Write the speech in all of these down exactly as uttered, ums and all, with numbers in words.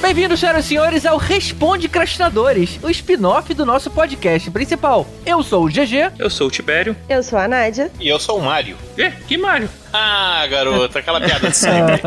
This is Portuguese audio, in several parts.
Bem-vindos, senhoras e senhores, ao Responde Crastinadores, o spin-off do nosso podcast principal. Eu sou o G G. Eu sou o Tibério. Eu sou a Nádia. E eu sou o Mário. É? Que Mário? Ah, garota, aquela piada de sempre.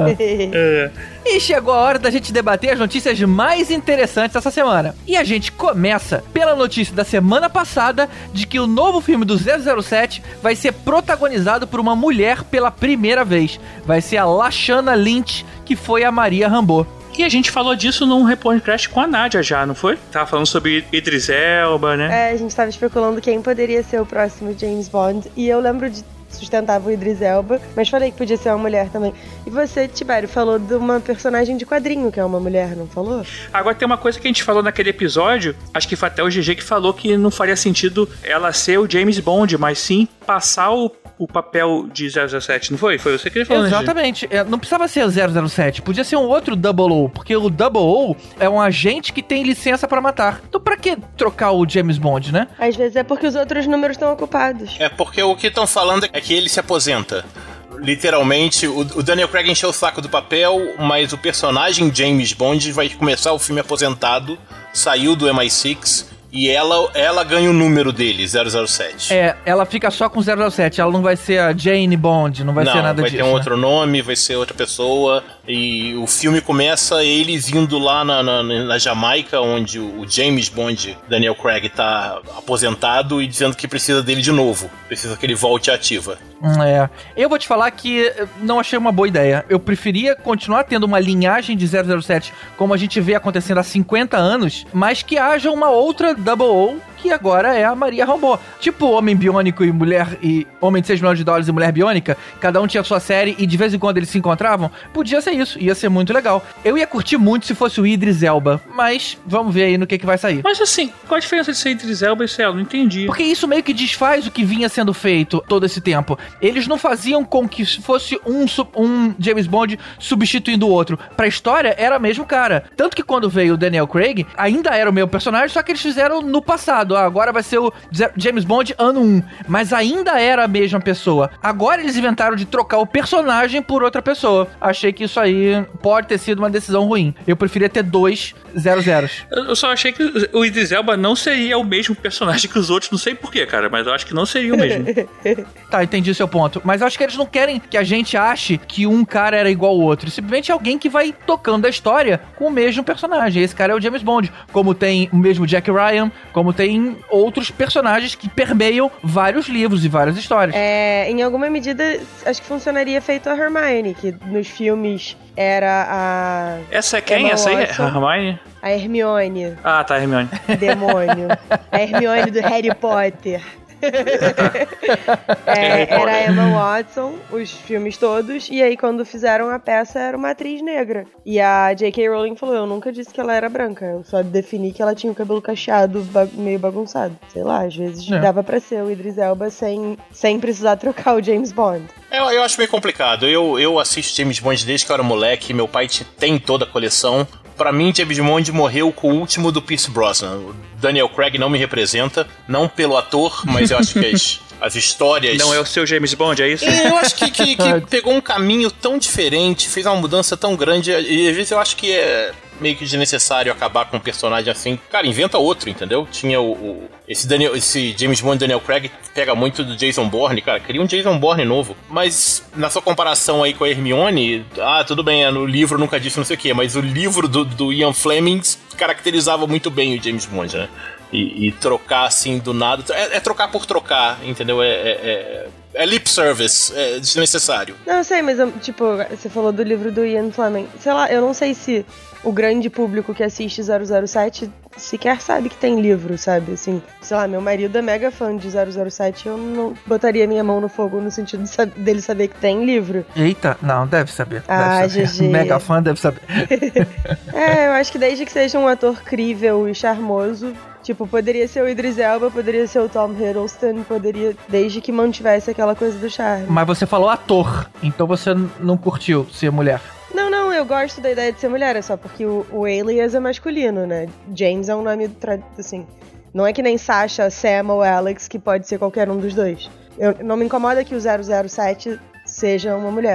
é. E chegou a hora da gente debater as notícias mais interessantes dessa semana. E a gente começa pela notícia da semana passada de que o novo filme do zero zero sete vai ser protagonizado por uma mulher pela primeira vez. Vai ser a Lashana Lynch, que foi a Maria Rambeau. E a gente falou disso num Responde Crash com a Nádia já, não foi? Tava falando sobre Idris Elba, né? É, a gente tava especulando quem poderia ser o próximo James Bond. E eu lembro de sustentava o Idris Elba, mas falei que podia ser uma mulher também. E você, Tibério, falou de uma personagem de quadrinho que é uma mulher, não falou? Agora tem uma coisa que a gente falou naquele episódio, acho que foi até o G G que falou que não faria sentido ela ser o James Bond, mas sim passar o o papel de zero zero sete, não foi? Foi você que ele falou, Exatamente. Né, não precisava ser o zero zero sete, podia ser um outro Double O, porque o Double O é um agente que tem licença pra matar. Então pra que trocar o James Bond, né? Às vezes é porque os outros números estão ocupados. É porque o que estão falando é que ele se aposenta. Literalmente, o, o Daniel Craig encheu o saco do papel, mas o personagem James Bond vai começar o filme aposentado, saiu do M I seis... E ela, ela ganha o número dele, zero zero sete. É, ela fica só com zero zero sete, ela não vai ser a Jane Bond, não vai não, ser nada vai disso. Vai ter um né? outro nome, vai ser outra pessoa. E o filme começa eles indo lá na, na, na Jamaica, onde o James Bond, Daniel Craig, tá aposentado e dizendo que precisa dele de novo. Precisa que ele volte à ativa. É, eu vou te falar que não achei uma boa ideia. Eu preferia continuar tendo uma linhagem de zero zero sete como a gente vê acontecendo há cinquenta anos, mas que haja uma outra Double O, que agora é a Maria Rambeau. Tipo Homem Biônico e Mulher e Homem de seis milhões de dólares e Mulher Biônica, cada um tinha a sua série e de vez em quando eles se encontravam. Podia ser isso, ia ser muito legal. Eu ia curtir muito se fosse o Idris Elba, mas vamos ver aí no que que vai sair. Mas assim, qual a diferença de ser Idris Elba e ser ela? Não entendi. Porque isso meio que desfaz o que vinha sendo feito todo esse tempo. Eles não faziam com que fosse um, um James Bond substituindo o outro. Pra história, era o mesmo cara. Tanto que quando veio o Daniel Craig, ainda era o mesmo personagem, só que eles fizeram no passado. Ah, agora vai ser o James Bond ano um. Mas ainda era a mesma pessoa. Agora eles inventaram de trocar o personagem por outra pessoa. Achei que isso aí pode ter sido uma decisão ruim. Eu preferia ter dois zero zeros. Eu só achei que o Idris Elba não seria o mesmo personagem que os outros. Não sei porquê, cara, mas eu acho que não seria o mesmo. Tá, entendi o seu ponto. Mas eu acho que eles não querem que a gente ache que um cara era igual ao outro. Simplesmente é alguém que vai tocando a história com o mesmo personagem. Esse cara é o James Bond. Como tem o mesmo Jack Ryan, como tem outros personagens que permeiam vários livros e várias histórias. É, em alguma medida, acho que funcionaria feito a Hermione, que nos filmes era a... Essa é quem? Emma Essa aí é Watson. a Hermione? A Hermione. Ah, tá, Hermione. Demônio. A Hermione do Harry Potter. é, era a Emma Watson, os filmes todos, e aí quando fizeram a peça era uma atriz negra. E a J K Rowling falou, eu nunca disse que ela era branca, eu só defini que ela tinha o cabelo cacheado, ba- meio bagunçado. Sei lá, às vezes É. dava pra ser o Idris Elba sem, sem precisar trocar o James Bond. Eu, eu acho meio complicado. Eu, eu assisto James Bond desde que eu era moleque, meu pai t- tem toda a coleção. Pra mim, James Bond morreu com o último do Pierce Brosnan. O Daniel Craig não me representa, não pelo ator, mas eu acho que as, as histórias... Não é o seu James Bond, é isso? É, eu acho que, que, que pegou um caminho tão diferente, fez uma mudança tão grande, e às vezes eu acho que é meio que desnecessário acabar com um personagem assim. Cara, inventa outro, entendeu? Tinha o... o esse, Daniel, esse James Bond Daniel Craig pega muito do Jason Bourne, cara, cria um Jason Bourne novo. Mas na sua comparação aí com a Hermione, ah, tudo bem, no livro nunca disse não sei o quê, mas o livro do, do Ian Fleming caracterizava muito bem o James Bond, né? E, e trocar assim do nada. É, é trocar por trocar, entendeu? É, é, é, é lip service, é desnecessário. Não, eu sei, mas tipo, você falou do livro do Ian Fleming. Sei lá, eu não sei se o grande público que assiste zero zero sete sequer sabe que tem livro, sabe? Assim, sei lá, meu marido é mega fã de zero zero sete, eu não botaria minha mão no fogo no sentido de sab- dele saber que tem livro. Eita, não, deve saber. Ah, deve saber. G G. Mega fã deve saber. É, eu acho que desde que seja um ator crível e charmoso, tipo, poderia ser o Idris Elba, poderia ser o Tom Hiddleston, poderia, desde que mantivesse aquela coisa do charme. Mas você falou ator, então você não curtiu ser mulher. Não, não, eu gosto da ideia de ser mulher, é só porque o, o Alias é masculino, né? James é um nome, tra- assim, não é que nem Sasha, Sam ou Alex, que pode ser qualquer um dos dois. Eu, não me incomoda que o zero zero sete seja uma mulher.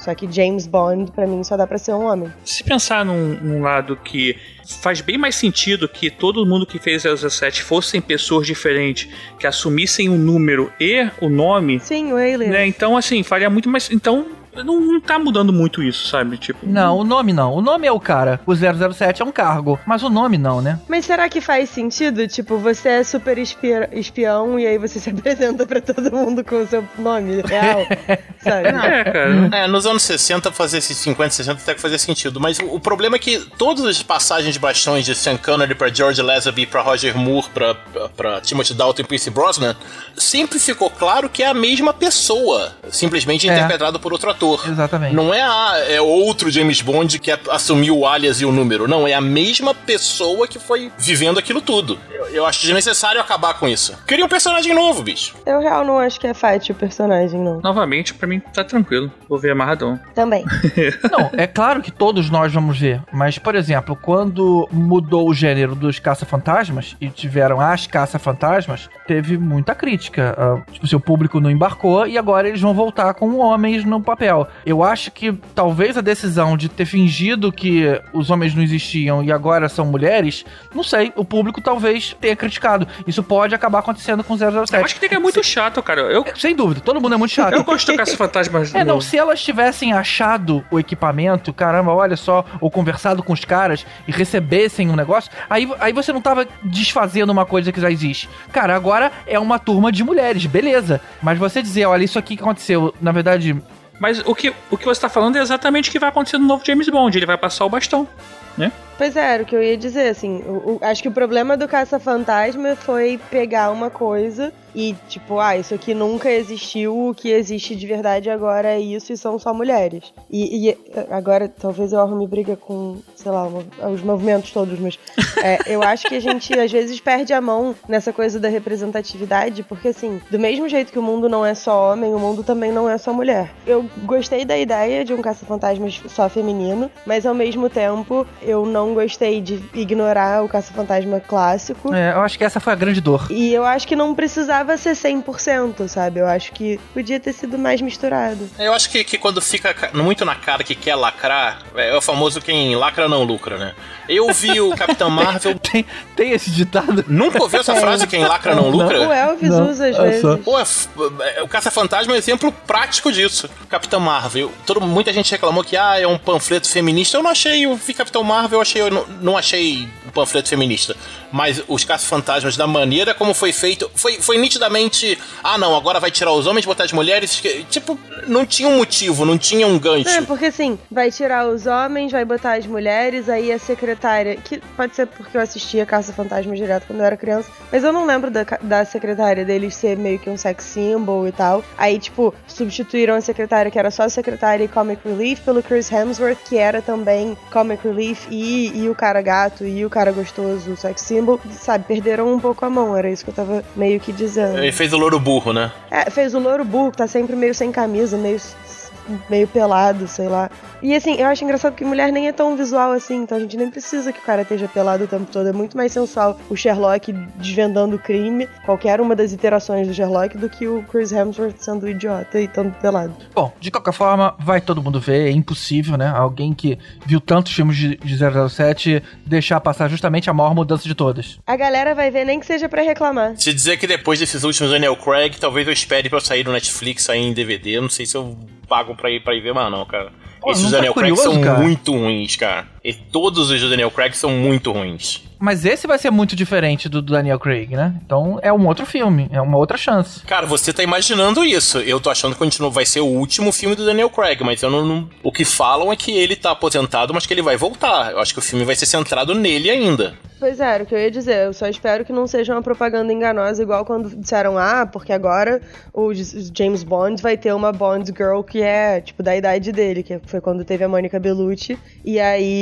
Só que James Bond, pra mim, só dá pra ser um homem. Se pensar num, num lado que faz bem mais sentido que todo mundo que fez zero zero sete fossem pessoas diferentes, que assumissem o número e o nome. Sim, o Alien. Né? Então, assim, faria muito mais... Então... Não, não tá mudando muito isso, sabe? Tipo... Não, o nome não. O nome é o cara. O zero zero sete é um cargo. Mas o nome não, né? Mas será que faz sentido? Tipo, você é super espia- espião e aí você se apresenta pra todo mundo com o seu nome real, sabe? É, cara. É, nos anos sessenta, fazer esses cinquenta, sessenta até que fazia sentido. Mas o, o problema é que todas as passagens de bastões de Sean Connery pra George Lazenby, pra Roger Moore, pra, pra, pra Timothy Dalton e Pierce Brosnan, sempre ficou claro que é a mesma pessoa, simplesmente É. interpretada por outro ator. Exatamente. Não é, a, é outro James Bond que assumiu o alias e o número. Não, é a mesma pessoa que foi vivendo aquilo tudo. Eu, eu acho desnecessário acabar com isso. Queria um personagem novo, bicho. Eu, real, não acho que é fight o personagem, não. Novamente, pra mim, tá tranquilo. Vou ver amarradão. Também. Não, é claro que todos nós vamos ver. Mas, por exemplo, quando mudou o gênero dos caça-fantasmas e tiveram as caça-fantasmas, teve muita crítica. Uh, tipo, seu público não embarcou e agora eles vão voltar com homens no papel. Eu acho que talvez a decisão de ter fingido que os homens não existiam e agora são mulheres, não sei, o público talvez tenha criticado. Isso pode acabar acontecendo com zero zero sete. Eu acho que é muito Se... chato, cara. Eu, Sem dúvida, todo mundo é muito chato. eu gosto de Caça-Fantasmas. É, não, se elas tivessem achado o equipamento, caramba, olha só, ou conversado com os caras e recebessem um negócio, aí, aí você não tava desfazendo uma coisa que já existe. Cara, agora é uma turma de mulheres, beleza. Mas você dizer, olha, isso aqui que aconteceu, na verdade... Mas o que, o que você tá falando é exatamente o que vai acontecer no novo James Bond. Ele vai passar o bastão, né? Pois é, era o que eu ia dizer, assim, o, o, acho que o problema do Caça-Fantasma foi pegar uma coisa e, tipo, ah, isso aqui nunca existiu, o que existe de verdade agora é isso e são só mulheres. E, e agora, talvez eu arrume briga com, sei lá, uma, os movimentos todos, mas é, eu acho que a gente, às vezes, perde a mão nessa coisa da representatividade, porque, assim, do mesmo jeito que o mundo não é só homem, o mundo também não é só mulher. Eu gostei da ideia de um Caça-Fantasmas só feminino, mas, ao mesmo tempo, eu não gostei de ignorar o Caça-Fantasma clássico. É, eu acho que essa foi a grande dor. E eu acho que não precisava ser cem por cento, sabe? Eu acho que podia ter sido mais misturado. Eu acho que, que quando fica muito na cara que quer lacrar, é o famoso quem lacra não lucra, né? Eu vi o Capitão Marvel... tem, tem esse ditado? Nunca ouviu essa frase, quem lacra não lucra? O Elvis Não, usa às é vezes. só. Pô, o Caça-Fantasma é um exemplo prático disso. Capitão Marvel. Todo, muita gente reclamou que ah, é um panfleto feminista. Eu não achei, eu vi Capitão Marvel, eu, achei, eu não, não achei um panfleto feminista. Mas os Caça-Fantasmas, da maneira como foi feito, foi, foi nitidamente, ah não, agora vai tirar os homens, botar as mulheres. Tipo, não tinha um motivo, não tinha um gancho. É, porque assim, vai tirar os homens, vai botar as mulheres, aí a secretária, que pode ser porque eu assistia Caça-Fantasma direto quando eu era criança, mas eu não lembro da, da secretária deles ser meio que um sex symbol e tal. Aí, tipo, substituíram a secretária que era só secretária e comic relief pelo Chris Hemsworth, que era também comic relief e, e o cara gato e o cara gostoso, sex symbol, sabe, perderam um pouco a mão, era isso que eu tava meio que dizendo. Ele fez o louro burro, né? É, fez o louro burro, que tá sempre meio sem camisa, meio, meio pelado, sei lá. E assim, eu acho engraçado que mulher nem é tão visual assim, então a gente nem precisa que o cara esteja pelado o tempo todo. É muito mais sensual o Sherlock desvendando o crime, qualquer uma das iterações do Sherlock, do que o Chris Hemsworth sendo idiota e tanto pelado. Bom, de qualquer forma, vai todo mundo ver, é impossível, né? Alguém que viu tantos filmes de, de zero zero sete deixar passar justamente a maior mudança de todas. A galera vai ver nem que seja pra reclamar. Se dizer que depois desses últimos Daniel Craig, talvez eu espere pra eu sair no Netflix, sair em D V D, eu não sei se eu pago pra ir, pra ir ver mais não, cara. Pô, Esses não tá Daniel Craig curioso, são cara? muito ruins, cara. E todos os Daniel Craig são muito ruins. Mas esse vai ser muito diferente do do Daniel Craig, né? Então é um outro filme, é uma outra chance. Cara, você tá imaginando isso. Eu tô achando que continua, vai ser o último filme do Daniel Craig, mas eu não, não... O que falam é que ele tá aposentado, mas que ele vai voltar. Eu acho que o filme vai ser centrado nele ainda. Pois é, era o que eu ia dizer. Eu só espero que não seja uma propaganda enganosa, igual quando disseram, ah, porque agora o James Bond vai ter uma Bond Girl que é, tipo, da idade dele, que foi quando teve a Monica Bellucci. E aí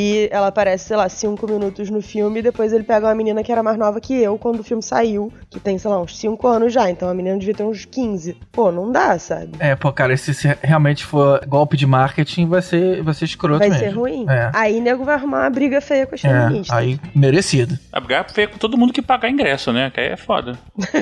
aí ela aparece, sei lá, cinco minutos no filme e depois ele pega uma menina que era mais nova que eu quando o filme saiu, que tem, sei lá, uns cinco anos já, então a menina devia ter uns quinze. Pô, não dá, sabe? É, pô, cara, se, se realmente for golpe de marketing, vai ser, vai ser escroto vai mesmo. Vai ser ruim. É. Aí nego vai arrumar uma briga feia com as é, feministas. Aí, merecido. A briga feia com todo mundo que pagar ingresso, né? Que aí é foda.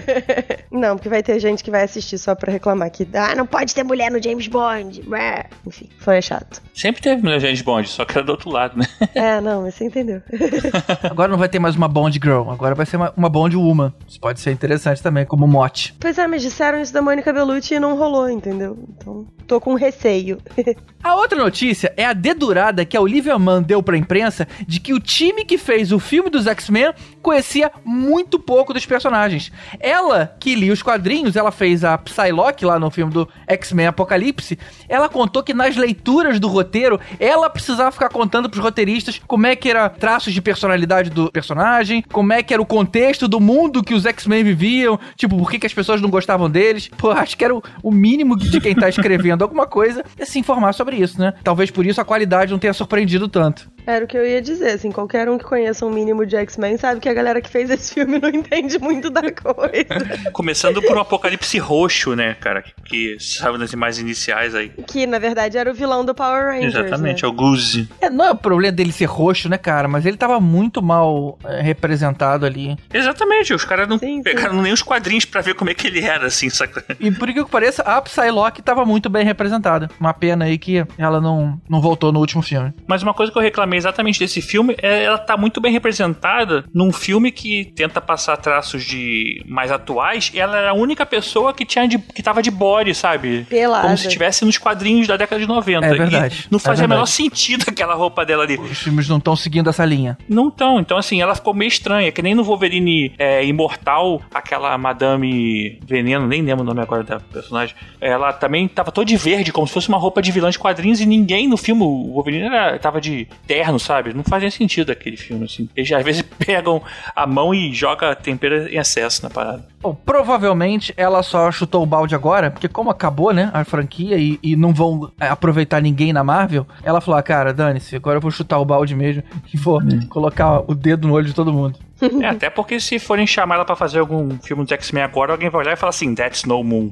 Não, porque vai ter gente que vai assistir só pra reclamar que, ah, não pode ter mulher no James Bond. Enfim, foi chato. Sempre teve mulher James Bond, só que era do outro lado, né? É, não, mas você entendeu. Agora não vai ter mais uma Bond Girl, agora vai ser uma, uma Bond Woman. Isso pode ser interessante também, como mote. Pois é, mas disseram isso da Mônica Bellucci e não rolou, entendeu? Então, tô com receio. A outra notícia é a dedurada que a Olivia Munn deu pra imprensa de que o time que fez o filme dos X-Men conhecia muito pouco dos personagens. Ela, que lia os quadrinhos, ela fez a Psylocke lá no filme do X-Men Apocalipse, ela contou que nas leituras do roteiro, ela precisava ficar contando pros roteiristas como é que era traços de personalidade do personagem, como é que era o contexto do mundo que os X-Men viviam, tipo, por que, que as pessoas não gostavam deles. Pô, acho que era o, o mínimo de quem tá escrevendo alguma coisa é se informar sobre isso, né? Talvez por isso a qualidade não tenha surpreendido tanto. Era o que eu ia dizer, assim, qualquer um que conheça um mínimo de X-Men sabe que a galera que fez esse filme não entende muito da coisa. Começando por um apocalipse roxo, né, cara, que sabe nas imagens iniciais aí. Que, na verdade, era o vilão do Power Rangers, exatamente, né? é o Goose. É, não é o problema dele ser roxo, né, cara, mas ele tava muito mal é, representado ali. Exatamente, os caras não sim, pegaram sim. nem os quadrinhos pra ver como é que ele era, assim, saca? E por que que pareça, a Psylocke tava muito bem representada. Uma pena aí que ela não, não voltou no último filme. Mas uma coisa que eu reclamei exatamente desse filme é ela tá muito bem representada num filme que tenta passar traços de mais atuais, e ela era a única pessoa que tinha de, que tava de body, sabe? Pelada. Como se estivesse nos quadrinhos da década de noventa. É verdade. E não fazia é o menor sentido aquela roupa dela ali. Os filmes não estão seguindo essa linha. Não estão. Então, assim, ela ficou meio estranha. Que nem no Wolverine é, Imortal, aquela Madame Veneno, nem lembro o nome agora da personagem, ela também tava toda de verde, como se fosse uma roupa de vilã de quadrinhos, e ninguém no filme, o Wolverine era, tava de terno, sabe? Não fazia sentido aquele filme, assim. Eles às vezes pegam a mão e jogam tempero em excesso na parada. Bom, provavelmente ela só chutou o balde agora, porque como acabou, né, a franquia e, e não vão aproveitar ninguém na Marvel, ela falou, ah, cara, dane-se, agora eu vou chutar o balde mesmo e vou hum. colocar o dedo no olho de todo mundo. É, até porque se forem chamar ela pra fazer algum filme do X-Men agora, alguém vai olhar e falar assim, that's no moon.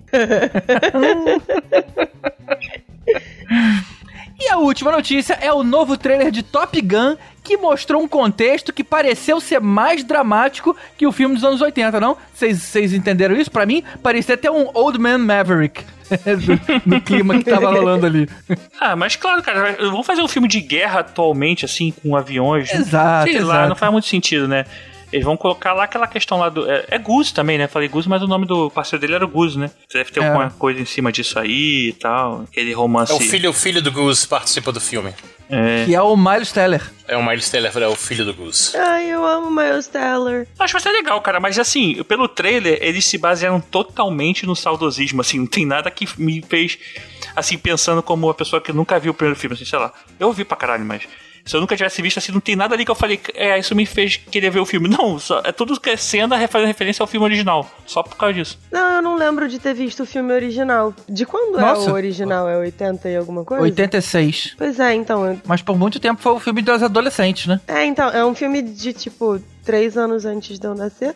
E a última notícia é o novo trailer de Top Gun, que mostrou um contexto que pareceu ser mais dramático que o filme dos anos oitenta, não? Vocês entenderam isso? Pra mim, parecia até um Old Man Maverick. no clima que tava rolando ali. Ah, mas claro, cara, vamos fazer um filme de guerra atualmente, assim, com aviões. Exato, sei exato. lá, não faz muito sentido, né? Eles vão colocar lá aquela questão lá do... É, é Goose também, né? Falei Goose, mas o nome do parceiro dele era o Goose, né? Deve ter é. alguma coisa em cima disso aí e tal. Aquele romance... É o filho, o filho do Goose participa do filme. É. Que é o Miles Teller. É o Miles Teller, é o filho do Goose. Ai, eu amo o Miles Teller. Acho que vai ser legal, cara. Mas assim, pelo trailer, eles se basearam totalmente no saudosismo. Assim, não tem nada que me fez... Assim, pensando como uma pessoa que nunca viu o primeiro filme. Assim, sei lá. Eu ouvi pra caralho, mas... Se eu nunca tivesse visto, assim, não tem nada ali que eu falei, é, isso me fez querer ver o filme. Não, só, é tudo que é cena fazendo referência ao filme original. Só por causa disso. Não, eu não lembro de ter visto o filme original. De quando Nossa. é o original? É oitenta e alguma coisa? oitenta e seis. Pois é, então... Eu... Mas por muito tempo foi o filme das adolescentes, né? É, então, é um filme de, tipo, três anos antes de eu nascer.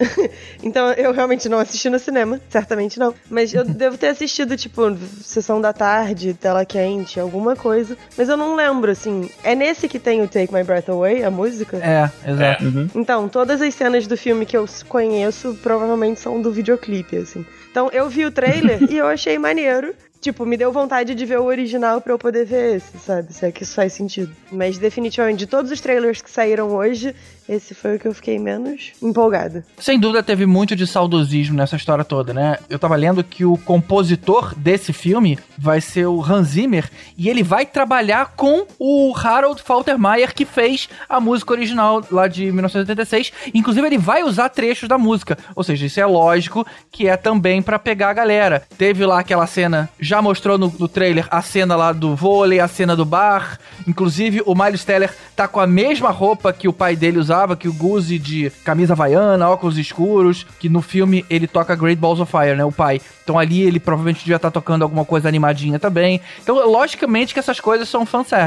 Então eu realmente não assisti no cinema, certamente não. Mas eu devo ter assistido, tipo, Sessão da Tarde, Tela Quente, alguma coisa. Mas eu não lembro, assim. É nesse que tem o Take My Breath Away, a música? É, exato. É. Uhum. Então, todas as cenas do filme que eu conheço provavelmente são do videoclipe, assim. Então eu vi o trailer e eu achei maneiro. Tipo, me deu vontade de ver o original pra eu poder ver esse, sabe? Se é que isso faz sentido. Mas definitivamente, de todos os trailers que saíram hoje, esse foi o que eu fiquei menos empolgada. Sem dúvida teve muito de saudosismo nessa história toda, né? Eu tava lendo que o compositor desse filme vai ser o Hans Zimmer e ele vai trabalhar com o Harold Faltermeyer, que fez a música original lá de mil novecentos e oitenta e seis. Inclusive, ele vai usar trechos da música. Ou seja, isso é lógico que é também pra pegar a galera. Teve lá aquela cena... Já mostrou no, no trailer a cena lá do vôlei, a cena do bar. Inclusive, o Miles Teller tá com a mesma roupa que o pai dele usava, que o Goose, de camisa havaiana, óculos escuros, que no filme ele toca Great Balls of Fire, né, o pai. Então ali ele provavelmente devia estar tocando alguma coisa animadinha também. Então, logicamente que essas coisas são fanservice.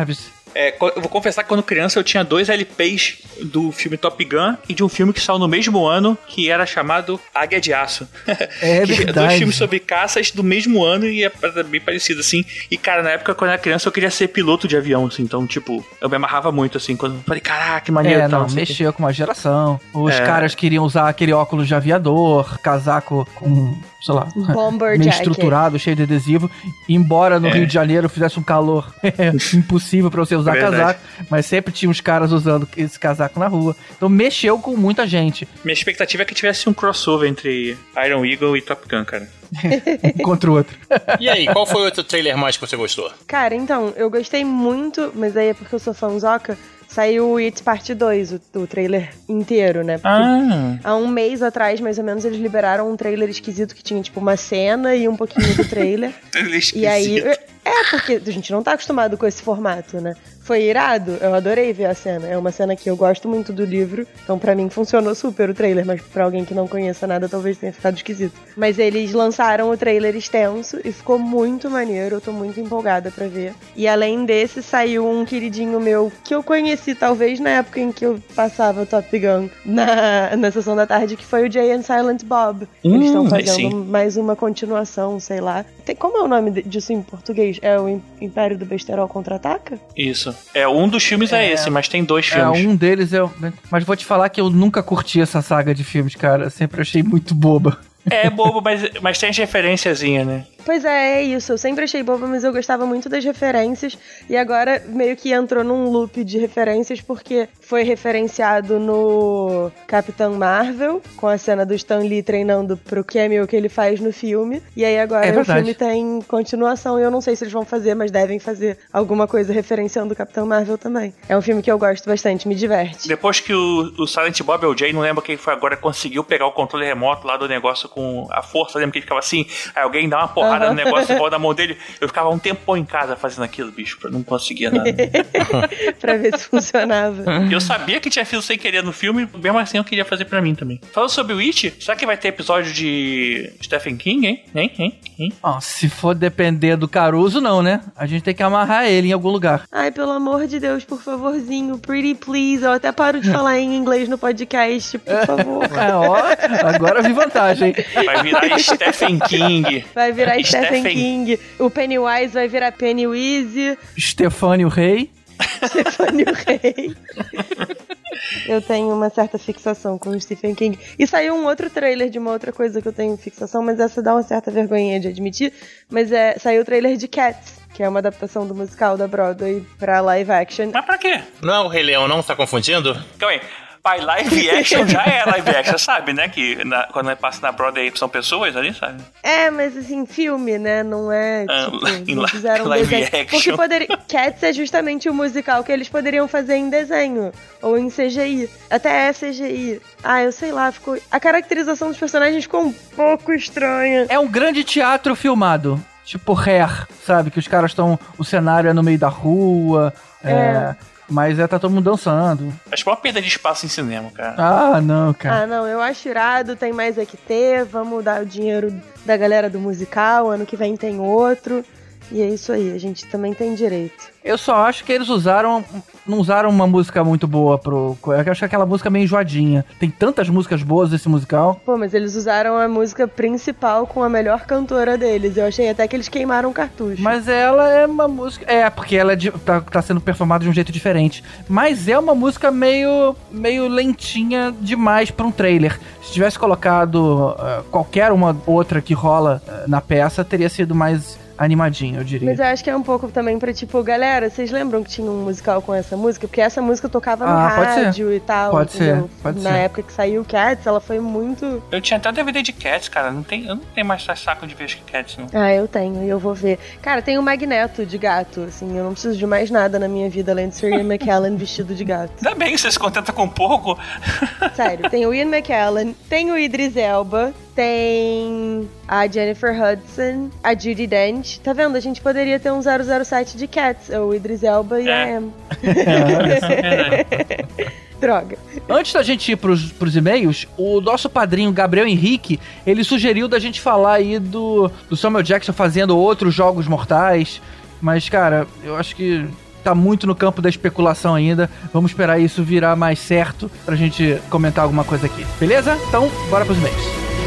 É, eu vou confessar que quando criança eu tinha dois L Ps do filme Top Gun e de um filme que saiu no mesmo ano, que era chamado Águia de Aço. É verdade. Dois filmes sobre caças do mesmo ano e é bem parecido, assim. E, cara, na época, quando eu era criança, eu queria ser piloto de avião, assim. Então, tipo, eu me amarrava muito, assim. Quando eu falei, caraca, que maneiro. É, tal, não, assim. mexeu com uma geração. Os É. caras queriam usar aquele óculos de aviador, casaco com, sei lá, Bomber meio jacket. estruturado, cheio de adesivo. Embora no É. Rio de Janeiro fizesse um calor impossível pra você usar Verdade. casaco, mas sempre tinha uns caras usando esse casaco na rua. Então mexeu com muita gente. Minha expectativa é que tivesse um crossover entre Iron Eagle e Top Gun, cara. Um contra o outro. E aí, qual foi o outro trailer mais que você gostou? Cara, então, eu gostei muito, mas aí é porque eu sou fãzoca. Saiu o It Parte dois, o, o trailer inteiro, né? Porque Ah, há um mês atrás, mais ou menos, eles liberaram um trailer esquisito que tinha, tipo, uma cena e um pouquinho do trailer. E aí... É, porque a gente não tá acostumado com esse formato, né? Foi irado, eu adorei ver a cena. É uma cena que eu gosto muito do livro, então pra mim funcionou super o trailer, mas pra alguém que não conheça nada talvez tenha ficado esquisito. Mas eles lançaram o trailer extenso e ficou muito maneiro, eu tô muito empolgada pra ver. E além desse, saiu um queridinho meu que eu conheci talvez na época em que eu passava Top Gun na, na sessão da tarde, que foi o Jay and Silent Bob. Hum, Eles estão aí fazendo sim. mais uma continuação, sei lá. Tem, como é o nome disso em português? É o Império do Besterol Contra-Ataca? isso. É, um dos filmes é, É. esse, mas tem dois É, filmes. um deles eu. Mas vou te falar que eu nunca curti essa saga de filmes, cara. Sempre achei muito boba. É bobo, mas, mas tem as referenciazinhas, né? Pois é, é isso. Eu sempre achei boba, mas eu gostava muito das referências. E agora meio que entrou num loop de referências, porque foi referenciado no Capitão Marvel, com a cena do Stan Lee treinando pro cameo que ele faz no filme. E aí agora É o verdade. filme tem continuação. E eu não sei se eles vão fazer, mas devem fazer alguma coisa referenciando o Capitão Marvel também. É um filme que eu gosto bastante, me diverte. Depois que o, o Silent Bob ou o Jay, não lembro quem foi agora, conseguiu pegar o controle remoto lá do negócio com a força, lembra que ele ficava assim, aí alguém dá uma porrada Uhum. no negócio e volta na mão dele, eu ficava um tempão em casa fazendo aquilo, bicho, eu não conseguia nada. Pra ver se funcionava. Eu sabia que tinha sido sem querer no filme, mesmo assim eu queria fazer pra mim também. Falando sobre o It, será que vai ter episódio de Stephen King, hein? Hein? Hein? Hein? Ó, se for depender do Caruso, não, né? A gente tem que amarrar ele em algum lugar. Ai, pelo amor de Deus, por favorzinho, pretty please. Eu até paro de falar em inglês no podcast, por favor. É, ó, agora eu vi vantagem. Vai virar Stephen King. Vai virar Stephen Stephen- King. O Pennywise vai virar Pennywise. Stefânio Rei. Stefânio Rei. Eu tenho uma certa fixação com o Stephen King. E saiu um outro trailer de uma outra coisa que eu tenho fixação, mas essa dá uma certa vergonhinha de admitir. Mas é, saiu o trailer de Cats, que é uma adaptação do musical da Broadway pra live action. Mas pra quê? Não é o Rei Leão, não? Tá confundindo? Calma aí. Pai, live action já é live action, sabe, né? Que na, quando passa na Broadway são pessoas ali, sabe? É, mas assim, filme, né? Não é, Ah, tipo, em não li- fizeram live desenho. action. Porque poderia... Cats é justamente o musical que eles poderiam fazer em desenho. Ou em C G I. Até é C G I. Ah, eu sei lá, ficou... A caracterização dos personagens ficou um pouco estranha. É um grande teatro filmado. Tipo Hair, sabe? Que os caras estão... O cenário é no meio da rua. É... É. Mas é, tá todo mundo dançando. Acho que é uma perda de espaço em cinema, cara. Ah, não, cara. Ah, não, eu acho irado, tem mais é que ter, vamos dar o dinheiro da galera do musical, ano que vem tem outro. E é isso aí, a gente também tem direito. Eu só acho que eles usaram... Não usaram uma música muito boa pro... Eu acho aquela música meio enjoadinha. Tem tantas músicas boas desse musical. Pô, mas eles usaram a música principal com a melhor cantora deles. Eu achei até que eles queimaram o cartucho. Mas ela é uma música... É, porque ela é de, tá, tá sendo performada de um jeito diferente. Mas é uma música meio... Meio lentinha demais pra um trailer. Se tivesse colocado uh, qualquer uma outra que rola uh, na peça, teria sido mais... animadinho, eu diria. Mas eu acho que é um pouco também pra, tipo, galera, vocês lembram que tinha um musical com essa música? Porque essa música tocava no Ah, pode rádio ser. e tal, Pode entendeu? ser, pode Na ser. época que saiu Cats, ela foi muito... Eu tinha até D V D de Cats, cara. Não tem, eu não tenho mais saco de ver que Cats, não. Ah, eu tenho, e eu vou ver. Cara, tem o Magneto de gato, assim, eu não preciso de mais nada na minha vida, além de ser Ian McKellen vestido de gato. Ainda bem que você se contenta com pouco. Sério, tem o Ian McKellen, tem o Idris Elba, tem a Jennifer Hudson, a Judi Dench. Tá vendo? A gente poderia ter um zero zero sete de Cats, o Idris Elba e É. a Em. É, Droga. Antes da gente ir pros, pros e-mails, o nosso padrinho Gabriel Henrique, ele sugeriu da gente falar aí do, do Samuel Jackson fazendo outros jogos mortais. Mas, cara, eu acho que tá muito no campo da especulação ainda. Vamos esperar isso virar mais certo pra gente comentar alguma coisa aqui. Beleza? Então, bora pros e-mails.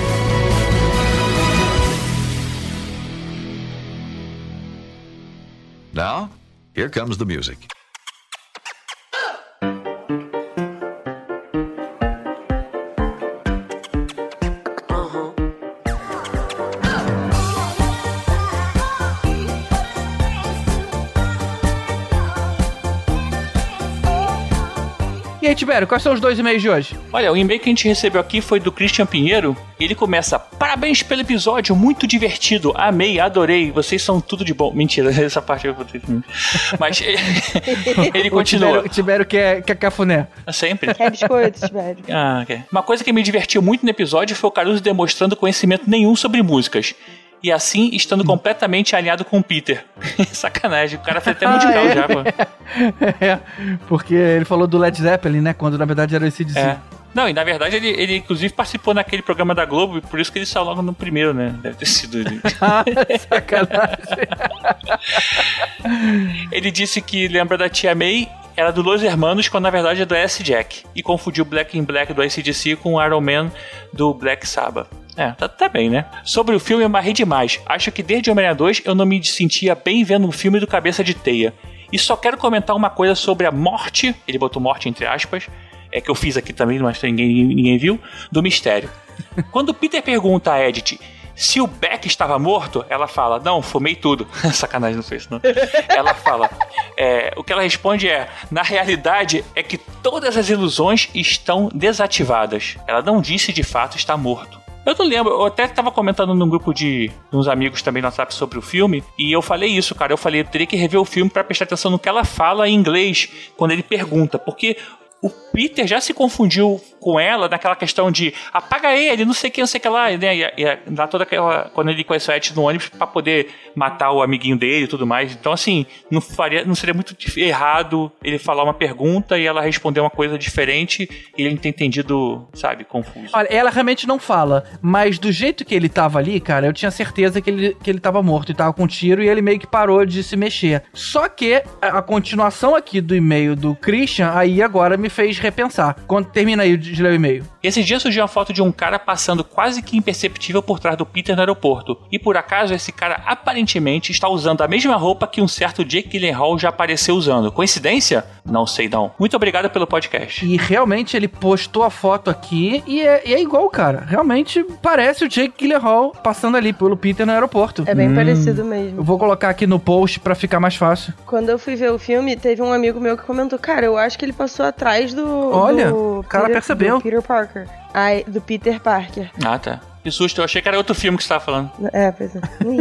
Now, here comes the music. E aí, Tibério, quais são os dois e-mails de hoje? Olha, o e-mail que a gente recebeu aqui foi do Christian Pinheiro. Ele começa: parabéns pelo episódio, muito divertido, amei, adorei, vocês são tudo de bom. Mentira, essa parte eu vou ter que... Mas ele continua. O Tibério quer, quer cafuné. Sempre. Quer biscoito, Tibério. Ah, ok. Uma coisa que me divertiu muito no episódio foi o Caruso demonstrando conhecimento nenhum sobre músicas. E assim, estando completamente alinhado com o Peter. Sacanagem, o cara fez até musical ah, é? já, pô. É, porque ele falou do Led Zeppelin, né? Quando na verdade era o A C D C. É. Não, e na verdade ele, ele inclusive participou naquele programa da Globo, e por isso que ele saiu logo no primeiro, né? Deve ter sido ele. Ah, sacanagem. Ele disse que lembra da Tia May, era do Los Hermanos, quando na verdade é do S. Jack. E confundiu Black in Black do A C D C com Iron Man do Black Sabbath. É, tá, tá bem, né? Sobre o filme, eu amarrei demais. Acho que desde Homem-Aranha dois eu não me sentia bem vendo um filme do Cabeça de Teia. E só quero comentar uma coisa sobre a morte, ele botou morte entre aspas, é que eu fiz aqui também, mas ninguém, ninguém viu, do mistério. Quando o Peter pergunta a Edith se o Beck estava morto, ela fala: não, fumei tudo. Sacanagem, não sei isso não. Ela fala, é, o que ela responde é: na realidade é que todas as ilusões estão desativadas. Ela não disse de fato está morto. Eu não lembro, eu até tava comentando num grupo de, de uns amigos também no WhatsApp sobre o filme, e eu falei isso, cara, eu falei, eu teria que rever o filme pra prestar atenção no que ela fala em inglês, quando ele pergunta, porque o Peter já se confundiu com ela naquela questão de apaga ele, não sei quem, não sei o que lá, né? E, e dá toda aquela. Quando ele conhece a Edith no ônibus pra poder matar o amiguinho dele e tudo mais. Então, assim, não, faria, não seria muito errado ele falar uma pergunta e ela responder uma coisa diferente e ele ter entendido, sabe, confuso. Olha, ela realmente não fala, mas do jeito que ele tava ali, cara, eu tinha certeza que ele, que ele tava morto e tava com tiro e ele meio que parou de se mexer. Só que a, a continuação aqui do e-mail do Christian, aí agora me fez repensar. Quando termina aí de ler o e-mail. Esse dia surgiu uma foto de um cara passando quase que imperceptível por trás do Peter no aeroporto. E por acaso esse cara aparentemente está usando a mesma roupa que um certo Jake Gyllenhaal já apareceu usando. Coincidência? Não sei não. Muito obrigado pelo podcast. E realmente ele postou a foto aqui e é, e é igual, cara. Realmente parece o Jake Gyllenhaal passando ali pelo Peter no aeroporto. É bem hum. parecido mesmo. Eu vou colocar aqui no post pra ficar mais fácil. Quando eu fui ver o filme, teve um amigo meu que comentou: cara, eu acho que ele passou atrás do... Olha, do o cara Peter, percebeu. Do Peter Parker. Ai, do Peter Parker. Ah, tá. Que susto, eu achei que era outro filme que você tava falando. É, pois é.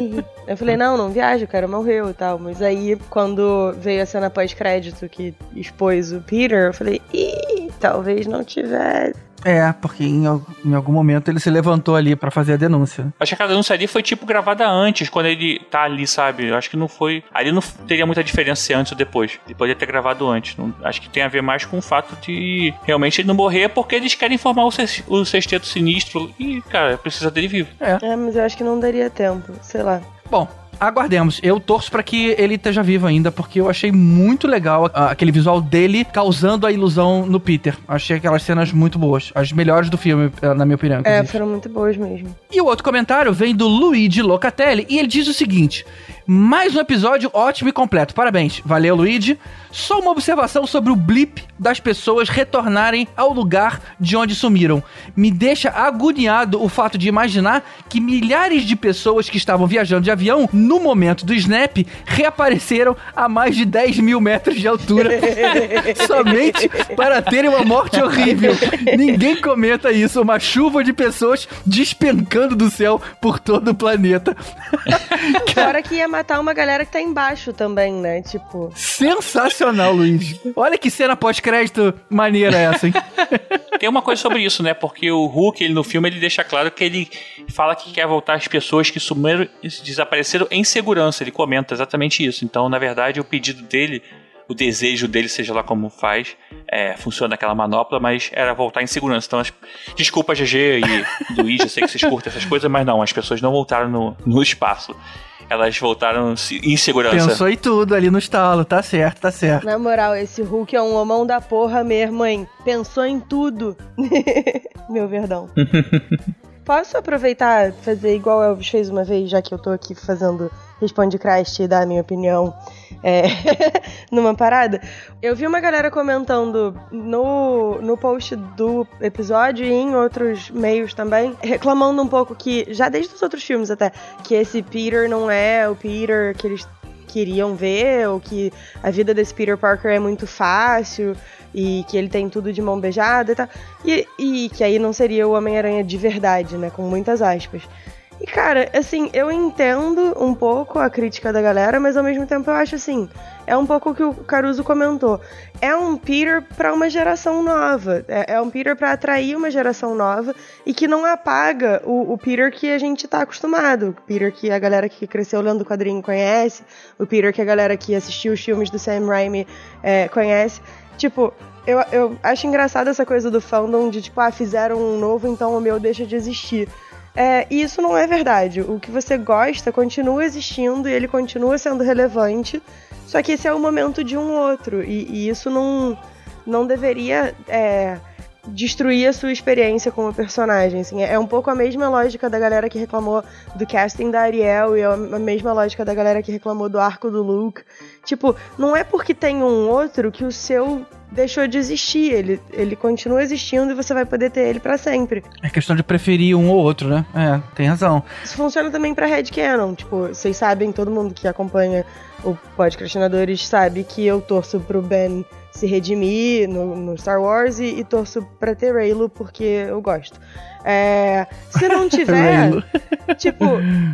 Eu falei, não, não viaja, o cara morreu e tal. Mas aí, quando veio a cena pós-crédito que expôs o Peter, eu falei, ih, talvez não tivesse. É, porque em, em algum momento ele se levantou ali pra fazer a denúncia. Acho que a denúncia ali foi tipo gravada antes, quando ele tá ali, sabe? Eu acho que não foi... Ali não teria muita diferença se antes ou depois. Ele poderia ter gravado antes. Não, acho que tem a ver mais com o fato de realmente ele não morrer porque eles querem formar o, ses, o sexteto sinistro. E, cara, precisa dele vivo. É. é, mas eu acho que não daria tempo, sei lá. Bom, aguardemos. Eu torço pra que ele esteja vivo ainda, porque eu achei muito legal aquele visual dele causando a ilusão no Peter. Achei aquelas cenas muito boas. As melhores do filme, na minha opinião. É, foram muito boas mesmo. E o outro comentário vem do Luigi Locatelli, e ele diz o seguinte: mais um episódio ótimo e completo. Parabéns. Valeu, Luigi. Só uma observação sobre o blip das pessoas retornarem ao lugar de onde sumiram. Me deixa agoniado o fato de imaginar que milhares de pessoas que estavam viajando de avião no momento do snap reapareceram a mais de dez mil metros de altura somente para terem uma morte horrível. Ninguém comenta isso. Uma chuva de pessoas despencando do céu por todo o planeta. Fora que ia matar uma galera que tá embaixo também, né? Tipo... Sensacional, Luiz. Olha que cena pós-crédito maneira essa, hein? Tem uma coisa sobre isso, né? Porque o Hulk, ele, no filme, ele deixa claro que ele fala que quer voltar as pessoas que sumiram e desapareceram em segurança. Ele comenta exatamente isso. Então, na verdade, o pedido dele, o desejo dele, seja lá como faz, é, funciona aquela manopla, mas era voltar em segurança. Então, as... desculpa, G G e Luiz, eu sei que vocês curtem essas coisas, mas não, as pessoas não voltaram no, no espaço. Elas voltaram em segurança. Pensou em tudo ali no estalo, tá certo, tá certo. Na moral, esse Hulk é um homão da porra mesmo, hein? Pensou em tudo. Meu verdão. Posso aproveitar e fazer igual o Elvis fez uma vez, já que eu tô aqui fazendo Responde Crast e dar a minha opinião é, numa parada? Eu vi uma galera comentando no, no post do episódio e em outros meios também, reclamando um pouco que, já desde os outros filmes até, que esse Peter não é o Peter que eles queriam ver, ou que a vida desse Peter Parker é muito fácil e que ele tem tudo de mão beijada e tal, e, e que aí não seria o Homem-Aranha de verdade, né, com muitas aspas. E cara, assim, eu entendo um pouco a crítica da galera, mas ao mesmo tempo eu acho assim, é um pouco o que o Caruso comentou, é um Peter pra uma geração nova, é, é um Peter pra atrair uma geração nova e que não apaga o, o Peter que a gente tá acostumado, o Peter que a galera que cresceu lendo o quadrinho conhece, o Peter que a galera que assistiu os filmes do Sam Raimi é, conhece. Tipo, eu, eu acho engraçado essa coisa do fandom de tipo, ah, fizeram um novo, então o meu deixa de existir. É, e isso não é verdade. O que você gosta continua existindo e ele continua sendo relevante, só que esse é o momento de um outro, e, e isso não, não deveria é, destruir a sua experiência como personagem. Assim, é um pouco a mesma lógica da galera que reclamou do casting da Ariel e a mesma lógica da galera que reclamou do arco do Luke. Tipo, não é porque tem um outro que o seu deixou de existir, ele, ele continua existindo e você vai poder ter ele pra sempre. É questão de preferir um ou outro, né? É, tem razão. Isso funciona também pra headcanon, tipo, vocês sabem, todo mundo que acompanha o Podcastinadores sabe que eu torço pro Ben se redimir no, no Star Wars e, e torço pra ter Reylo porque eu gosto. É, se não tiver, tipo,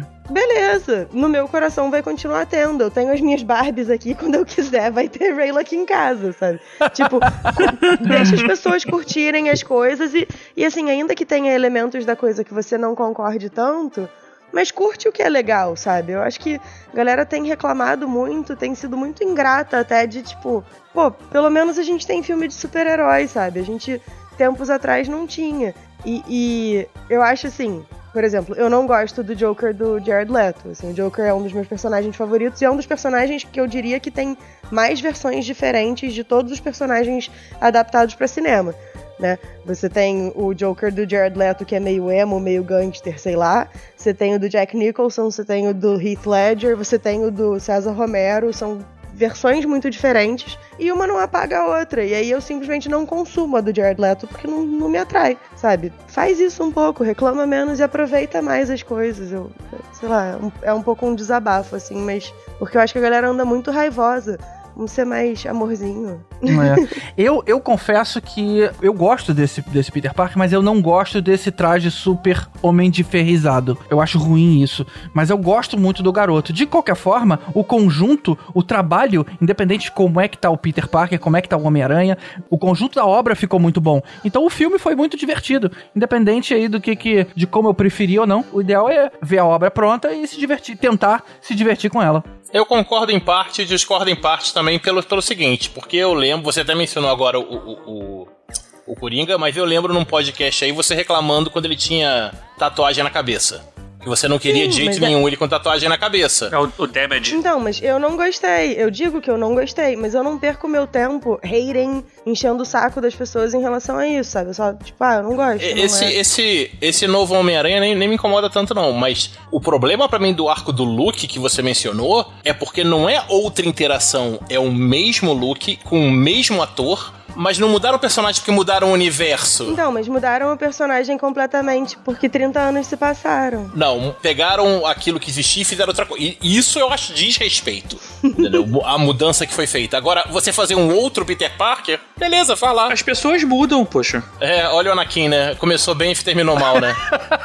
beleza, no meu coração vai continuar tendo. Eu tenho as minhas Barbies aqui, quando eu quiser vai ter Reylo aqui em casa, sabe? Tipo, deixa as pessoas curtirem as coisas e, e assim, ainda que tenha elementos da coisa que você não concorde tanto, mas curte o que é legal, sabe? Eu acho que a galera tem reclamado muito, tem sido muito ingrata até de, tipo, pô, pelo menos a gente tem filme de super-heróis, sabe? A gente, tempos atrás, não tinha. E, e eu acho assim, por exemplo, eu não gosto do Joker do Jared Leto. Assim, o Joker é um dos meus personagens favoritos e é um dos personagens que eu diria que tem mais versões diferentes de todos os personagens adaptados para cinema, né? Você tem o Joker do Jared Leto, que é meio emo, meio gangster, sei lá. Você tem o do Jack Nicholson, você tem o do Heath Ledger, você tem o do César Romero. São versões muito diferentes e uma não apaga a outra. E aí eu simplesmente não consumo a do Jared Leto porque não, não me atrai, sabe? Faz isso um pouco, reclama menos e aproveita mais as coisas. Eu, sei lá, é um, é um pouco um desabafo, assim, mas porque eu acho que a galera anda muito raivosa. Vamos ser mais amorzinho. É. Eu, eu confesso que eu gosto desse, desse Peter Parker, mas eu não gosto desse traje super homem de ferrizado. Eu acho ruim isso. Mas eu gosto muito do garoto. De qualquer forma, o conjunto, o trabalho, independente de como é que tá o Peter Parker, como é que tá o Homem-Aranha, o conjunto da obra ficou muito bom. Então o filme foi muito divertido. Independente aí do que, que de como eu preferi ou não, o ideal é ver a obra pronta e se divertir, tentar se divertir com ela. Eu concordo em parte e discordo em parte também pelo, pelo seguinte, porque eu lembro, você até mencionou agora o, o, o, o Coringa, mas eu lembro num podcast aí você reclamando quando ele tinha tatuagem na cabeça. Que você não queria Sim, de jeito nenhum é... ele com tatuagem na cabeça. É o, o Damage. Então, mas eu não gostei. Eu digo que eu não gostei, mas eu não perco meu tempo hating, enchendo o saco das pessoas em relação a isso, sabe? Eu só, tipo, ah, eu não gosto. Esse, não é. esse, esse novo Homem-Aranha nem, nem me incomoda tanto, não. Mas o problema pra mim do arco do Luke que você mencionou é porque não é outra interação, é o mesmo Luke com o mesmo ator, mas não mudaram o personagem porque mudaram o universo. Então, mas mudaram o personagem completamente, porque trinta anos se passaram. Não, pegaram aquilo que existia e fizeram outra coisa. E isso eu acho desrespeito. Entendeu? A mudança que foi feita. Agora, você fazer um outro Peter Parker, beleza, vai lá. As pessoas mudam, poxa. É, olha o Anakin, né? Começou bem e terminou mal, né?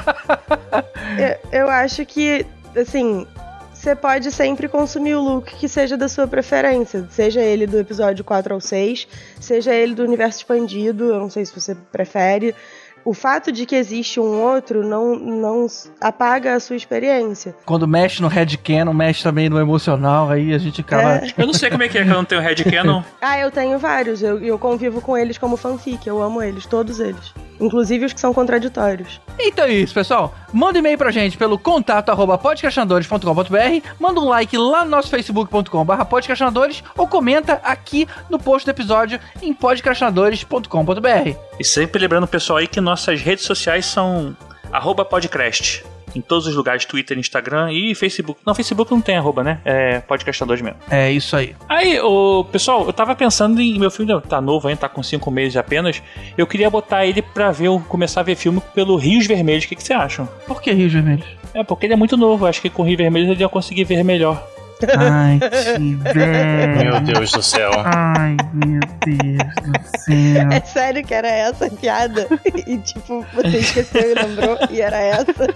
eu, eu acho que, assim... Você pode sempre consumir o look que seja da sua preferência, seja ele do episódio quatro ao seis, seja ele do universo expandido, eu não sei se você prefere. o fato de que existe um outro não, não apaga a sua experiência. Quando mexe no headcanon, mexe também no emocional, aí a gente acaba... É. Eu não sei como é que é que eu não tenho headcanon. Ah, eu tenho vários. Eu, eu convivo com eles como fanfic. Eu amo eles, todos eles. Inclusive os que são contraditórios. Então é isso, pessoal. Manda um e-mail pra gente pelo contato arroba podcastinadores ponto com ponto b r, manda um like lá no nosso facebook ponto com barra podcastinadores ou comenta aqui no post do episódio em podcastinadores ponto com ponto b r. E sempre lembrando o pessoal aí que nossas redes sociais são arroba podcast. Em todos os lugares, Twitter, Instagram e Facebook. Não, Facebook não tem arroba, né? É podcastadores mesmo. É isso aí. Aí, ô, pessoal, eu tava pensando em... Meu filho tá novo ainda, tá com cinco meses apenas. Eu queria botar ele pra ver, começar a ver filme pelo Rios Vermelhos. O que, que vocês acham? Por que Rios Vermelhos? É, porque ele é muito novo. Acho que com Rios Vermelhos ele ia conseguir ver melhor. Ai, que velho. Meu Deus do céu. Ai, meu Deus do céu. É sério que era essa a piada? E tipo, você esqueceu e lembrou e era essa?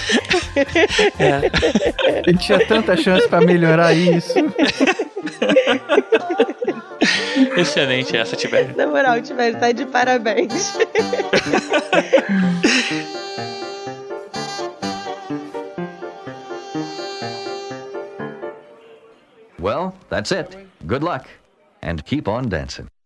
É. Ele tinha tanta chance pra melhorar isso. Excelente essa, Tibério. Na moral, Tibério, tá de parabéns. Well, that's it. Good luck. And keep on dancing.